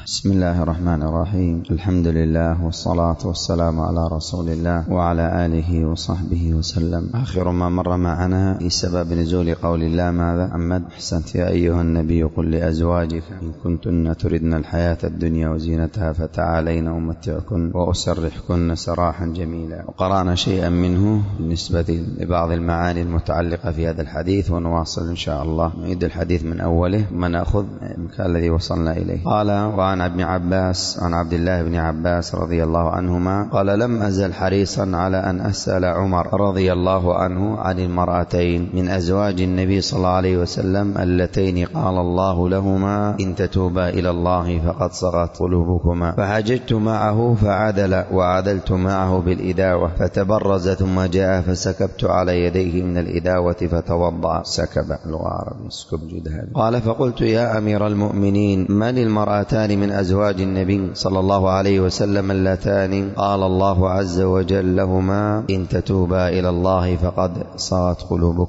بسم الله الرحمن الرحيم. الحمد لله والصلاة والسلام على رسول الله وعلى آله وصحبه وسلم. آخر ما مر معنا في سبب نزول قول الله ماذا؟ محمد أحسنت. يا أيها النبي قل لأزواجك إن كنتن تردن الحياة الدنيا وزينتها فتعالين أمتعكن وأسرحكن سراحا جميلا. وقرأنا شيئا منه بالنسبة لبعض المعاني المتعلقة في هذا الحديث، ونواصل إن شاء الله نعيد الحديث من أوله ونأخذ المكان الذي وصلنا إليه. قال: وعن ابن عباس عن عبد الله بن عباس رضي الله عنهما قال: لم أزل حريصا على أن أسأل عمر رضي الله عنه عن المرأتين من أزواج النبي صلى الله عليه وسلم اللتين قال الله لهما إن تتوبا إلى الله فقد صغت قلوبكما، فحججت معه فعدل وعدلت معه بالإداوة فتبرز ثم جاء فسكبت على يديه من الإداوة فتوضأ. سكب لغة عربية سكب جدها. قال: فقلت: يا أمير المؤمنين من المرأتان من أزواج النبي صلى الله عليه وسلم اللتان قال الله عز وجل لهما إن تتوبا إلى الله فقد صغت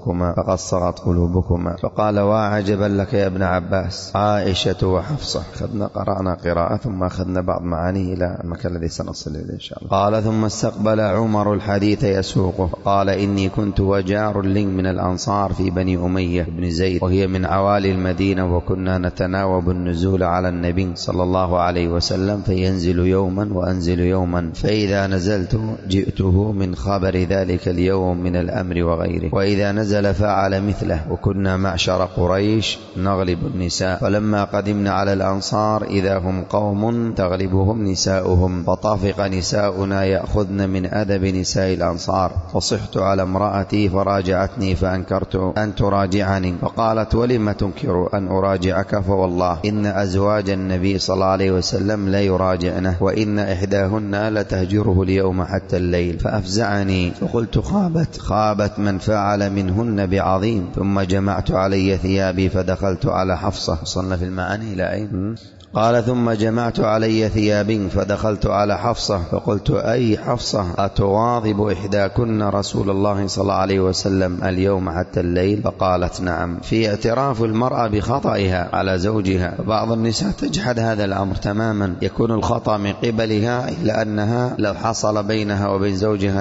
قلوبكما. فقال: وعجبا لك يا ابن عباس، عائشة وحفصة. قرأنا قراءة ثم أخذنا بعض معانيه إلى المكان الذي سنصل إليه إن شاء الله. قال: ثم استقبل عمر الحديث يسوقه. قال: إني كنت وجار لي من الأنصار في بني أمية بن زيد، وهي من عوالي المدينة، وكنا نتناوب النزول على النبي صلى الله عليه وسلم فينزل يوما وأنزل يوما، فإذا نزلت جئته من خبر ذلك اليوم من الأمر وغيره، وإذا نزل فعل مثله. وكنا معشر قريش نغلب النساء، فلما قدمنا على الأنصار إذا هم قوم تغلبهم نساؤهم، فطافق نساؤنا يأخذن من أدب نساء الأنصار، فصحت على امرأتي فراجعتني فأنكرت أن تراجعني، فقالت: ولم تنكر أن أراجعك؟ فوالله إن أزواج النبي صلى الله عليه وسلم لا يراجعنه، وإن إحداهن لتهجره اليوم حتى الليل. فأفزعني فقلت: خابت من فعل منهن بعظيم. ثم جمعت علي ثيابي فدخلت على حفصة. وصلنا في المعاني إلى أين؟ قال: ثم جمعت علي ثيابي فدخلت على حفصة فقلت: أي حفصة، أتواظب إحداكن رسول الله صلى الله عليه وسلم اليوم حتى الليل؟ فقالت: نعم. في اعتراف المرأة بخطئها على زوجها. بعض النساء تجحد هذا الأمر تماما، يكون الخطأ من قبلها، إلا أنها لو حصل بينها وبين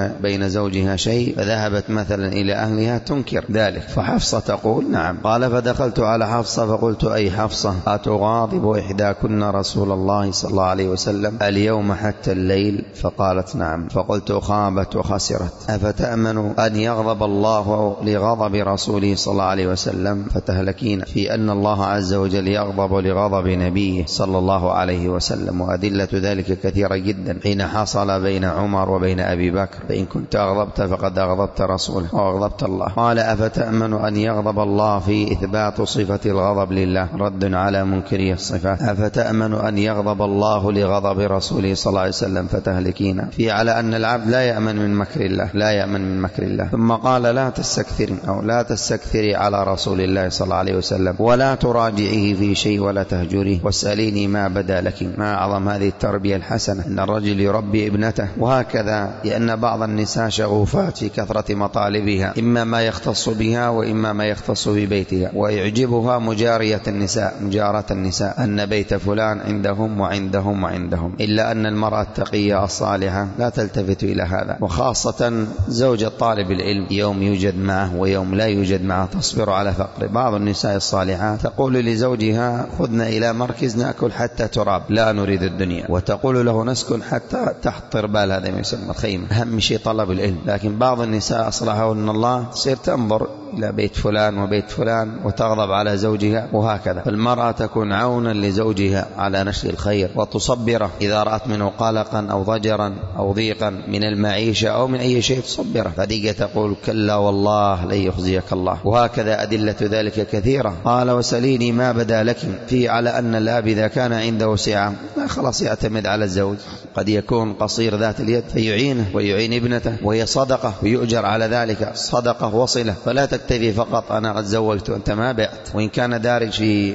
زوجها شيء فذهبت مثلا إلى أهلها تنكر ذلك. فحفصة تقول: نعم. قال: فدخلت على حفصة فقلت: أي حفصة، أتغاضب إحداكن رسول الله صلى الله عليه وسلم اليوم حتى الليل؟ فقالت: نعم. فقلت: خابت وخسرت. أفتأمن أن يغضب الله لغضب رسوله صلى الله عليه وسلم فتهلكين في أن الله عز وجل يغضب لغضب نبيه صلى الله عليه وسلم؟ وأدلة ذلك كثيرة جدا حين حصل بين عمر وبين أبي بكر، فإن كنت أغضبت فقد أغضبت رسوله وأغضبت الله. قال: أفتأمن أن يغضب الله في إثبات صفة الغضب لله، رد على منكري الصفات. أفتأمن أن يغضب الله لغضب رسوله صلى الله عليه وسلم فتهلكين في على أن العبد لا يأمن من مكر الله. ثم قال: لا تستكثري على رسول الله صلى الله عليه وسلم، ولا تراجعيه في شيء ولا تهجريه، واسأليني ما بدا لك. ما أعظم هذه التربية الحسنة، أن الرجل يربي ابنته. وهكذا لأن بعض النساء شغوفات في كثرة مطالبها، إما ما يختص بها وإما ما يختص ببيتها، ويعجبها مجاراة النساء أن بيت فلان عندهم، إلا أن المرأة التقية الصالحة لا تلتفت إلى هذا. وخاصة زوج طالب العلم، يوم يوجد معه ويوم لا يوجد معه، تصبر على فقر. بعض النساء الصالحات تقول لزوجها: خذنا إلى مركز نأكل حتى تراب، لا نريد الدنيا. وتقول له: نسكن حتى تحت طربال، هذا ما يسمى الخيمة. أهم شيء طلب العلم. لكن بعض النساء أصلحهن الله تصير تنظر إلى بيت فلان وبيت فلان وتغضب على زوجها، وهكذا. فالمرأة تكون عونا لزوجها على نشر الخير، وتصبره إذا رأت منه قلقا أو ضجرا أو ضيقا من المعيشة أو من أي شيء تصبره. فديك تقول: كلا والله لن يخزيك الله. وهكذا أدلة ذلك كثيرة. قال: وسليني ما بدا لك في على أن الأب إذا كان عنده سعة خلاص يعتمد على الزوج. قد يكون قصير ذات اليد فيعينه ويعين ابنته، وهي صدقة ويؤجر على ذلك، صدقة وصلة. فلا تكتفي فقط أنا قد زوجت وأنت ما بعت. وإن كان دارج في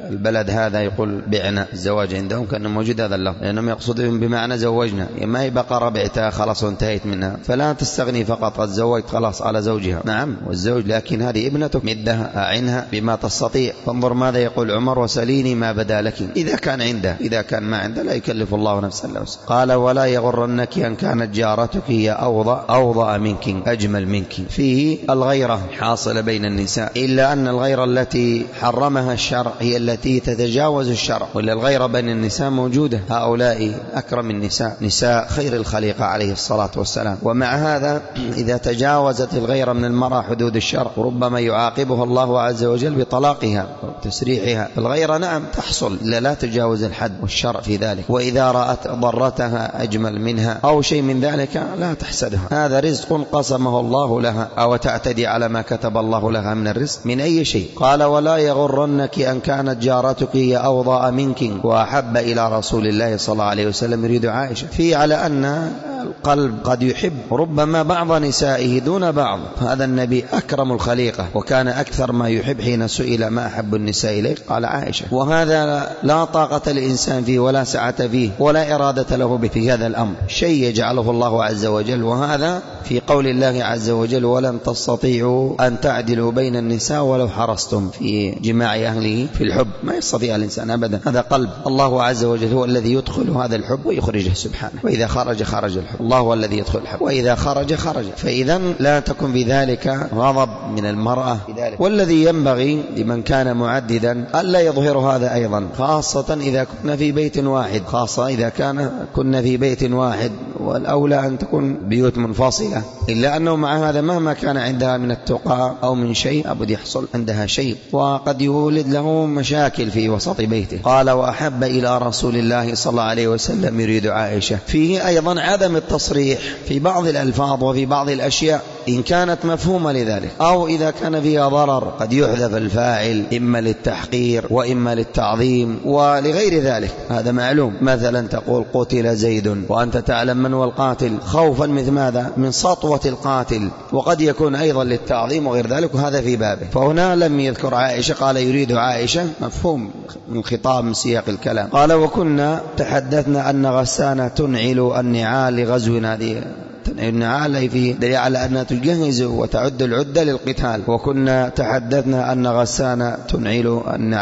البلد هذا يقول بعنا الزواج عندهم كان موجود هذا اللفظ، لأنهم يقصدون بمعنى زوجنا، ما هي بقرة بعتها خلاص وانتهيت منها، فلا تستغني فقط قد زوجت خلاص على زوجها، نعم والزوج، لكن هذه ابنتك مدها أعنها بما تستطيع. فانظر ماذا يقول عمر: وسليني ما بدا لك، إذا كان عنده، إذا كان ما عنده لا يكلف الله نفسا إلا وسعها. قال: ولا يغرنك أن كانت جارتك هي أوضأ منك أجمل منك. فيه الغيرة حاصلة بين النساء، إلا أن الغيرة التي حرمها الشرع هي التي تتجاوز الشرع، ولا الغيرة بين النساء موجودة. هؤلاء أكرم النساء، نساء خير الخليقة عليه الصلاة والسلام، ومع هذا إذا تجاوزت الغيرة من المرأة حدود الشرع ربما يعاقبها الله عز وجل بطلاقها وتسريحها. الغيرة نعم تحصل، لا تجاوز الحد، والشرع في ذلك. وإذا رأت ضرتها أجمل منها أو شيء من ذلك لا تحسدها، هذا رزق قسمه الله لها، أو تعتدي على ما كتب الله لها من الرزق من أي شيء. قال: ولا يغرنك أن كانت جارتك هي أوضأ منك وأحب إلى رسول الله صلى الله عليه وسلم، يريد عائشة، في على أن القلب قد يحب ربما بعض نسائه دون بعض. هذا النبي أكرم الخليقة، وكان أكثر ما يحب حين سئل ما أحب النساء إليه قال عائشة، وهذا لا طاقة للإنسان فيه ولا سعة فيه ولا إرادة له في هذا الأمر، شيء يجعله الله عز وجل. وهذا في قول الله عز وجل: ولن تستطيعوا أن تعدلوا بين النساء ولو حرصتم، في جماع أهله في الحب ما يستطيع الإنسان أبدا، هذا قلب. الله عز وجل هو الذي يدخل هذا الحب ويخرجه سبحانه، وإذا خرج خرج الحب، الله هو الذي يدخل الحب، وإذا خرج خرج. فإذا لا تكن في ذلك غضب من المرأة بذلك. والذي ينبغي لمن كان معددا ألا يظهر هذا أيضا، خاصة إذا كنا في بيت واحد، خاصة إذا كنا في بيت واحد، والأولى أن تكون بيوت منفصلة، إلا أنه مع هذا مهما كان عندها من التقى أو من شيء أبد يحصل عندها شيء، وقد يولد له مشاكل في وسط بيته. قال: وأحب إلى رسول الله صلى الله عليه وسلم، يريد عائشة. فيه أيضا عدم التصريح في بعض الألفاظ وفي بعض الأشياء إن كانت مفهومة لذلك، أو إذا كان فيها ضرر قد يحذف الفاعل إما للتحقير وإما للتعظيم ولغير ذلك، هذا معلوم. مثلا تقول: قتل زيد، وأنت تعلم من هو القاتل، خوفا مثل ماذا؟ من سطوة القاتل، وقد يكون أيضا للتعظيم وغير ذلك، وهذا في بابه. فهنا لم يذكر عائشة، قال يريد عائشة، مفهوم من خطاب من سياق الكلام. قال: وكنا تحدثنا أن غسانة تنعل النعال لغزونا، هذه النعال في دليل على أنها تجهز وتعد العدة للقتال. وكنا تحدثنا أن غسانة تنعل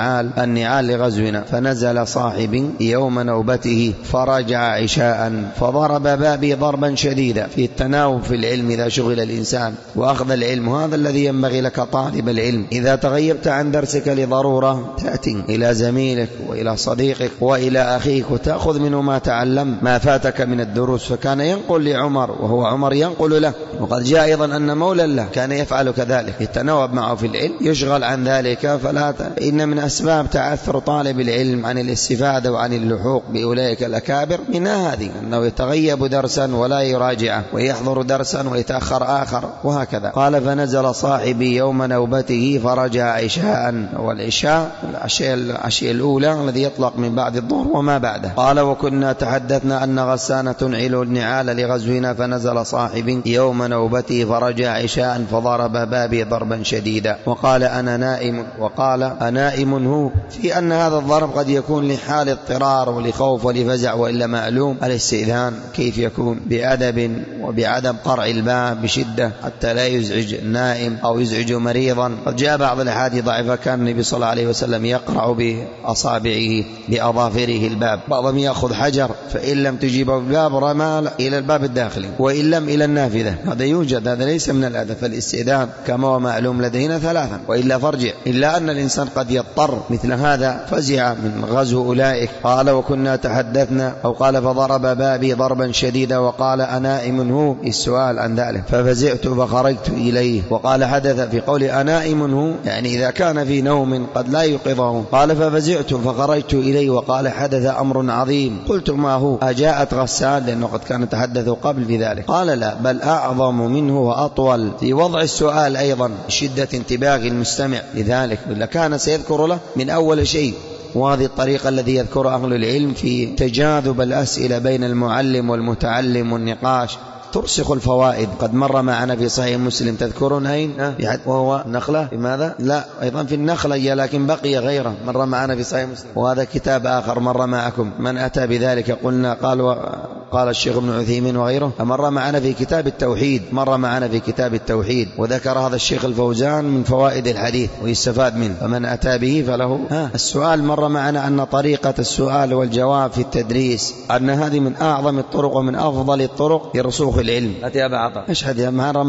النعال لغزونا، فنزل صاحب يوم نوبته فرجع عشاء فضرب بابي ضربا شديدا. في التناوب في العلم إذا شغل الإنسان وأخذ العلم، هذا الذي ينبغي لك طالب العلم. إذا تغيبت عن درسك لضرورة تأتي إلى زميلك وإلى صديقك وإلى أخيك وتأخذ منه ما تعلم، ما فاتك من الدروس. فكان ينقل لعمر وهو عمر ينقل له، وقد جاء أيضا أن مولى له كان يفعل كذلك، يتناوب معه في العلم، يشغل عن ذلك. إن من أسباب تعثر طالب العلم عن الاستفادة وعن اللحوق بأولئك الأكابر من هذه، أنه يتغيب درسا ولا يراجعه، ويحضر درسا ويتأخر آخر، وهكذا. قال: فنزل صاحبي يوم نوبته فرجع عشاء، والعشاء العشية الأولى الذي يطلق من بعد الظهر وما بعده. قال: وكنا تحدثنا أن غسانة تنعل النعال لغزونا، فنزل صاحب يوم نوبته فرجع عشاء فضرب بابي ضربا شديدا، وقال: أنا نائم. وقال: أنائم هو، في أن هذا الضرب قد يكون لحال اضطرار ولخوف ولفزع، وإلا معلوم الاستئذان كيف يكون بأدب وبعدم قرع الباب بشدة حتى لا يزعج النائم أو يزعج مريضا. قد جاء بعض الأحاديث ضعيفة كان النبي صلى الله عليه وسلم يقرع بأصابعه بأظافره الباب، بعضهم يأخذ حجر فإن لم تجيبه الباب رمى إلى الباب الداخلي وإن لم إلى النافذة، هذا يوجد، هذا ليس من الأدب. فالاستئذان كما هو معلوم لدينا ثلاثا وإلا فارجع، إلا أن الإنسان قد يضطر مثل هذا فزع من غزو أولئك. قال: وكنا تحدثنا، أو قال: فضرب بابي ضربا شديدا، وقال: أنائم هو، السؤال عن ذلك، ففزعت فخرجت إليه. وقال: حدث، في قول أنائم هو يعني إذا كان في نوم قد لا يوقظه. قال: ففزعت فخرجت إليه. وقال: حدث أمر عظيم. قلت: ما هو؟ أجاءت غسان، لأنه قد كان تحدث قبل في ذلك. قال: لا، بل أعظم منه وأطول، في وضع السؤال أيضا شدة انتباه المستمع لذلك، لكان سيذكر له من أول شيء. وهذه الطريقة التي يذكر أهل العلم في تجاذب الأسئلة بين المعلم والمتعلم والنقاش، ترسخ الفوائد. قد مر معنا في صحيح مسلم، تذكرون أين؟ وهو النخلة. لماذا؟ لا، أيضا في النخلة لكن بقي غيره مر معنا في صحيح مسلم. وهذا كتاب آخر مر معكم، من أتى بذلك قلنا قال الشيخ ابن عثيمين وغيره. مر معنا في كتاب التوحيد، مر معنا في كتاب التوحيد، وذكر هذا الشيخ الفوزان من فوائد الحديث ويستفاد منه، فمن أتى به فله. السؤال مر معنا أن طريقة السؤال والجواب في التدريس أن هذه من أعظم الطرق ومن أفضل الطرق لرسوخ العلم. أتي أبا عطا أشهد.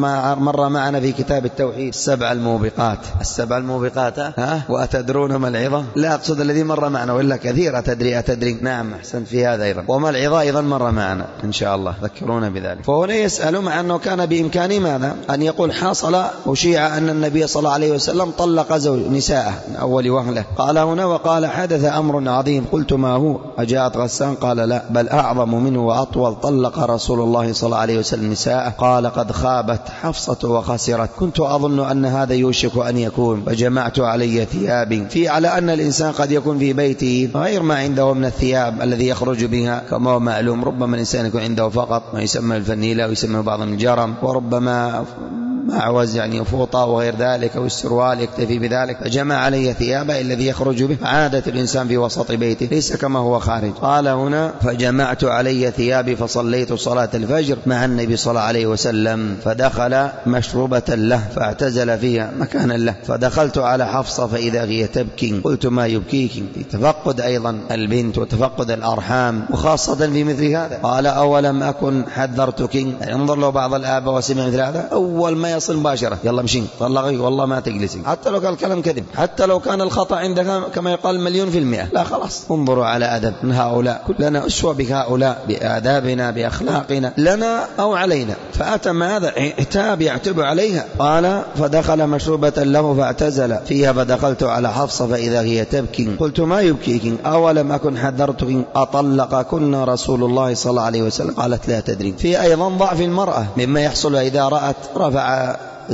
مر معنا في كتاب التوحيد 7 الموبقات. 7 الموبقات. وأتدرون ما العظة؟ لا أقصد الذي مر معنا، وإلا كثير. أتدري. نعم، أحسنت في هذا أيضا. وما العظة أيضا مر معنا إن شاء الله، ذكرونا بذلك. فهنا يسأل مع أنه كان بإمكانه ماذا؟ أن يقول حصل وشيع أن النبي صلى الله عليه وسلم طلق نساءه من أول وهلة. قال هنا وقال حدث أمر عظيم. قلت ما هو؟ أجاءت غسان؟ قال لا، بل أعظم منه وأطول. طلق رسول الله صلى الله عليه وسلم نساءه. قال قد خابت حفصة وخسرت. كنت أظن أن هذا يوشك أن يكون، فجمعت علي ثيابي. في على أن الإنسان قد يكون في بيته غير ما عنده من الثياب الذي يخرج بها، كما هو معلوم. ربما الإنسان يكون عنده فقط ما يسمى الفنيلة ويسمى بعض الجرم، وربما معوز يعني فوطة وغير ذلك، أو السروال يكتفي بذلك. فجمع علي ثيابه الذي يخرج به. عادة الإنسان في وسط بيته ليس كما هو خارج. قال هنا فجمعت علي ثيابي فصليت صلاة الفجر مع النبي صلى الله عليه وسلم، فدخل مشروبة له فاعتزل فيها مكانا له، فدخلت على حفصة فإذا هي تبكي. قلت ما يبكيك؟ تفقد أيضا البنت وتفقد الأرحام، وخاصة في مثل هذا. قال أولم أكن حذرتك؟ يعني انظر له بعض الآباء وسمع مثل هذا، أول ما يصل مباشرة يلا مشي طلقي والله ما تجلسي، حتى لو كان الكلام كذب، حتى لو كان الخطأ عندك كما يقال 100%. لا خلاص، انظروا على أدب من هؤلاء، كلنا أسوة بهؤلاء بآدابنا بأخلاقنا لنا أو علينا. فأتم هذا عتاب يعتب عليها. قال فدخل مشروبة له فاعتزل فيها، فدخلت على حفصة فإذا هي تبكي. قلت ما يبكيك؟ أولم أكن حذرتك أطلق كنا رسول الله صلى الله عليه وسلم؟ قالت لا تدري. في أيضا ضعف المرأة مما يحصل إذا رأت رفع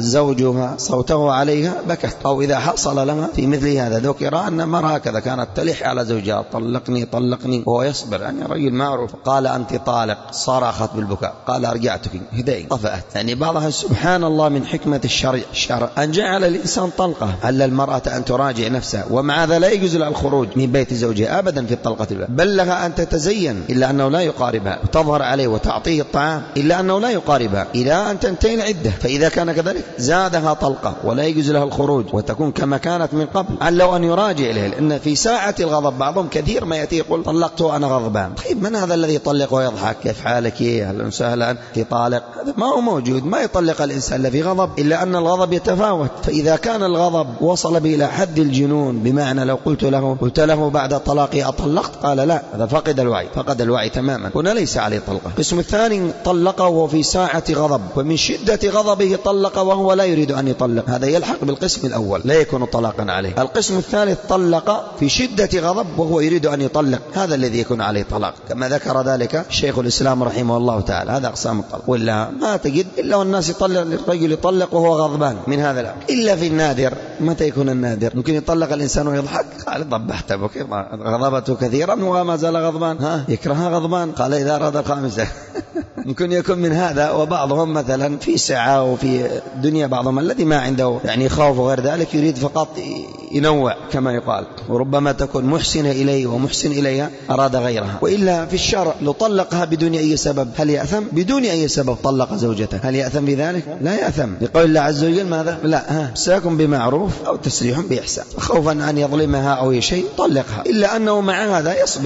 زوجها صوته عليها بكت، أو إذا حصل لها في مثل هذا. ذكر أن مرة هكذا كانت تلح على زوجها طلقني طلقني وهو يصبر، يعني رجل معروف. قال أنت طالق، صرخت بالبكاء. قال أرجعتك، هدي طفأت. يعني بعضها سبحان الله من حكمة الشرع أن جعل الإنسان طلقة، علل المرأة أن تراجع نفسها، ومع ذا لا يجوز لها الخروج من بيت زوجها أبدا في الطلقة الأولى، بل لها أن تتزين إلا أنه لا يقاربها، وتظهر عليه وتعطيه الطعام إلا أنه لا يقاربها إلى أن تنتهي العدة. فإذا كان كذلك زادها طلقة ولا يجوز لها الخروج، وتكون كما كانت من قبل، علّوا أن يراجع إليه. لأن في ساعة الغضب بعضهم كثير ما يأتي يقول طلقت وأنا غضبان. طيب من هذا الذي يطلق ويضحك؟ كيف حالك؟ أهلا وسهلا، في طالق؟ هذا ما هو موجود. ما يطلق الإنسان إلا في غضب، إلا أن الغضب يتفاوت. فإذا كان الغضب وصل به إلى حد الجنون، بمعنى لو قلت له بعد طلاقي أطلقت، قال لا، هذا فقد الوعي تماما، هنا ليس عليه طلقة. القسم الثاني طلقه وهو في ساعة غضب، ومن شدة غضبه طلق وهو لا يريد أن يطلق، هذا يلحق بالقسم الأول، لا يكون طلاقا عليه. القسم الثالث طلق في شدة غضب وهو يريد أن يطلق، هذا الذي يكون عليه طلاق، كما ذكر ذلك شيخ الإسلام رحمه الله تعالى. هذا أقسام الطلاق. ولا ما تجد إلا والناس الرجل يطلق وهو غضبان من هذا الأمر، إلا في النادر. متى يكون النادر؟ ممكن يطلق الإنسان ويضحك، قال ضبحت بك، غضبته كثيرا وما زال غضبان، يكرهها غضبان، قال إذا أراد الخامسة. ممكن يكون من هذا. وبعضهم مثلا في سعة وفي دنيا، بعضهم الذي ما عنده يعني خوف وغير ذلك يريد فقط ينوع كما يقال، وربما تكون محسنة إليه ومحسن إليها أراد غيرها. وإلا في الشرع لو طلقها بدون أي سبب هل يأثم؟ بدون أي سبب طلق زوجته هل يأثم بذلك؟ لا يأثم، لقول الله عز وجل ماذا؟ لا، ساكن بمعروف أو تسريح بإحسان، خوفا أن يظلمها أو شيء طلقها. إلا أنه مع هذا يصبر،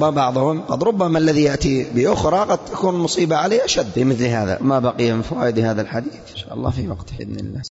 قد ربما الذي يأتي بأخرى قد تكون مصيبة عليه أشد في مثل هذا. ما بقي من فوائد هذا الحديث إن شاء الله في وقت بإذن الله.